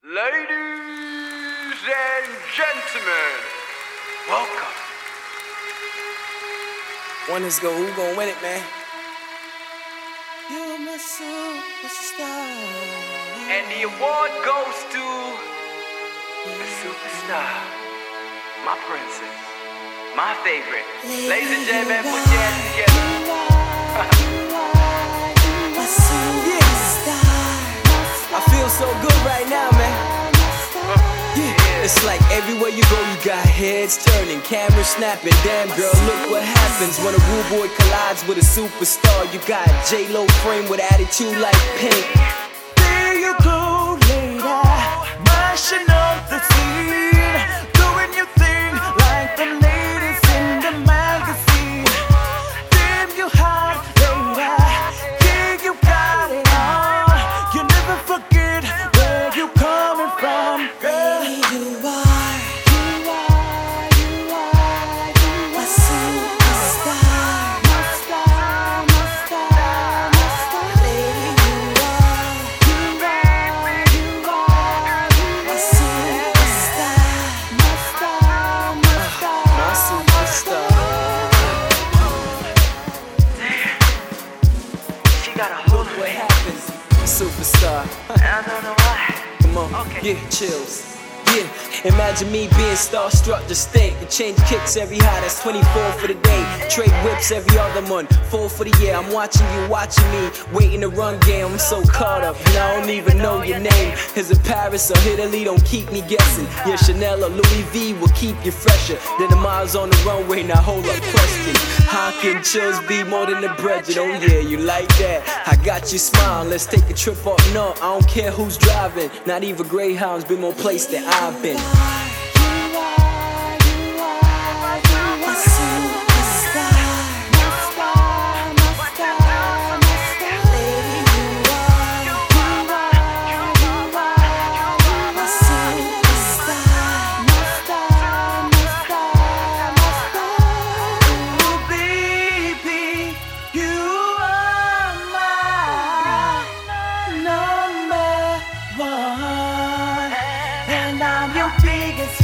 Ladies and gentlemen, welcome. Winners go, who gon' win it, man? You're my superstar. And the award goes to the superstar, my princess, my favorite. Ladies and gentlemen, put your hands together. I feel so good right now, man. Yeah, it's like everywhere you go, you got heads turning, cameras snapping. Damn, girl, look what happens when a rude boy collides with a superstar. You got J-Lo frame with attitude like Pink. There you go, lady, mashing up the scene, doing your thing like the ladies in the magazine. Damn, you hot, lady, yeah, you got it all. You never forget where you coming from, girl. You are a superstar. Lady, you are a superstar. My superstar. She got a hold Look of what me. happens, superstar. I don't know why. Come on, Okay. yeah, chills. Yeah, imagine me being starstruck, just think. And change kicks every high, that's 24 for the day. Trade whips every other month, 4 for the year. I'm watching you, watching me, waiting to run game. I'm so caught up, and I don't even know your name. Is it Paris or Italy? Don't keep me guessing. Yeah, Chanel or Louis V will keep you fresher than the miles on the runway. Now hold up, question. How can chills be more than the budget? Oh yeah, you like that? I got you smiling. Let's take a trip up north. I don't care who's driving. Not even Greyhound's been more place than I've been. And I'm your biggest